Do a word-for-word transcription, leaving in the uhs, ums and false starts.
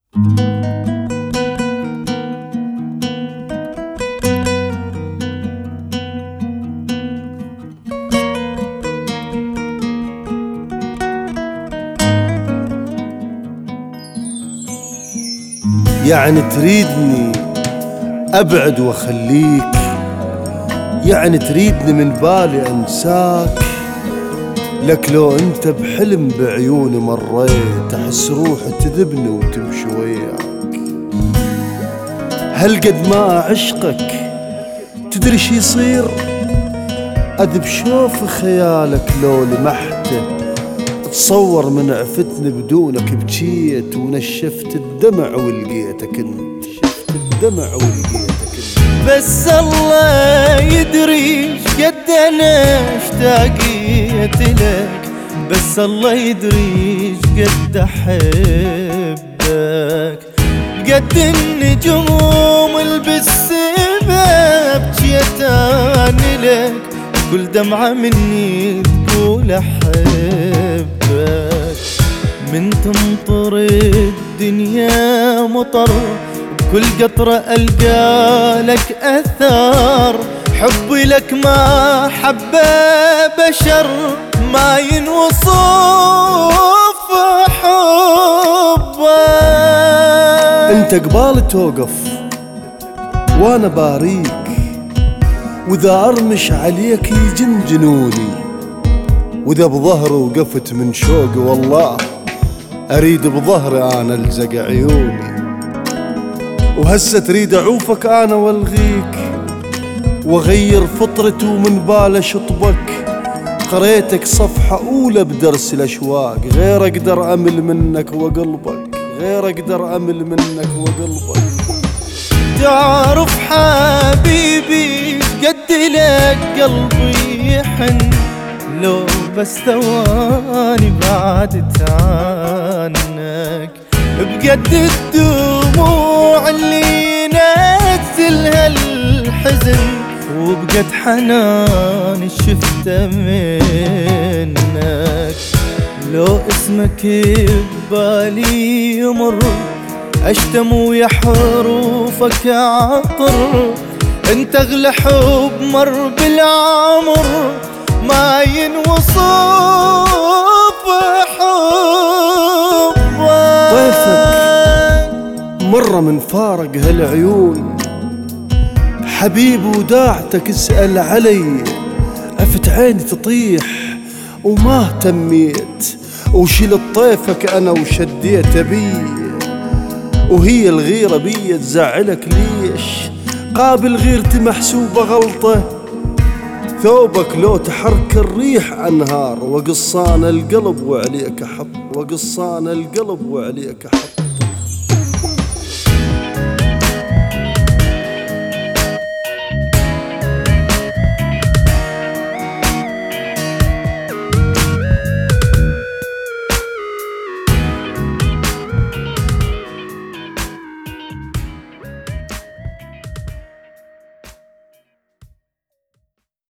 يعني تريدني أبعد وأخليك، يعني تريدني من بالي أنساك. لك لو أنت بحلم بعيوني مريت أحس روحي تذبني وتمشي وياك. هل قد ما أعشقك تدري شي يصير؟ أذب شوف خيالك لو لمحته، تصور من عفتني بدونك بجيت ونشفت الدمع ولقيتك انت، شفت الدمع ولقيتك انت. بس الله يدري قد انا اشتاقيت لك، بس الله يدري قد احبك. قد النجوم بالسبب جيتاني لك، كل دمعة مني تقول احبك. من تمطر الدنيا مطر، بكل قطرة ألقى لك أثار. حبي لك ما حبه بشر، ما ينوصف حبك. انت قبال توقف وانا باريك، واذا ارمش عليك يجن جنوني، واذا بظهري وقفت من شوقي والله اريد بظهري انا الزق عيوني. وهسه تريد اعوفك انا والغيك، واغير فطرتي ومن بالي شطبك. قريتك صفحة اولى بدرس الاشواق، غير اقدر امل منك وقلبك، غير اقدر امل منك وقلبك. تعرف حبيبي قد لك قلبي يحن، لو بس ثواني بعدت عنك. بقد الدموع اللي نزلها الحزن، وبقد حنان شفته منك. لو اسمك ببالي يمر، اشتم ويا حروفك عطر. انت اغلى حب مر بالعمر، ما ينوصف حبك. طيفك مرة من فارق هالعيون حبيبي، وداعتك اسأل علي. عفت عيني تطيح وما اهتميت، وشيل طيفك انا وشديت بيه. وهي الغيرة بي تزعلك ليش؟ قابل غيرتي محسوبة غلطة. ثوبك لو تحرك الريح انهار، وقصان القلب وعليك حط، وقصان القلب وعليك حط.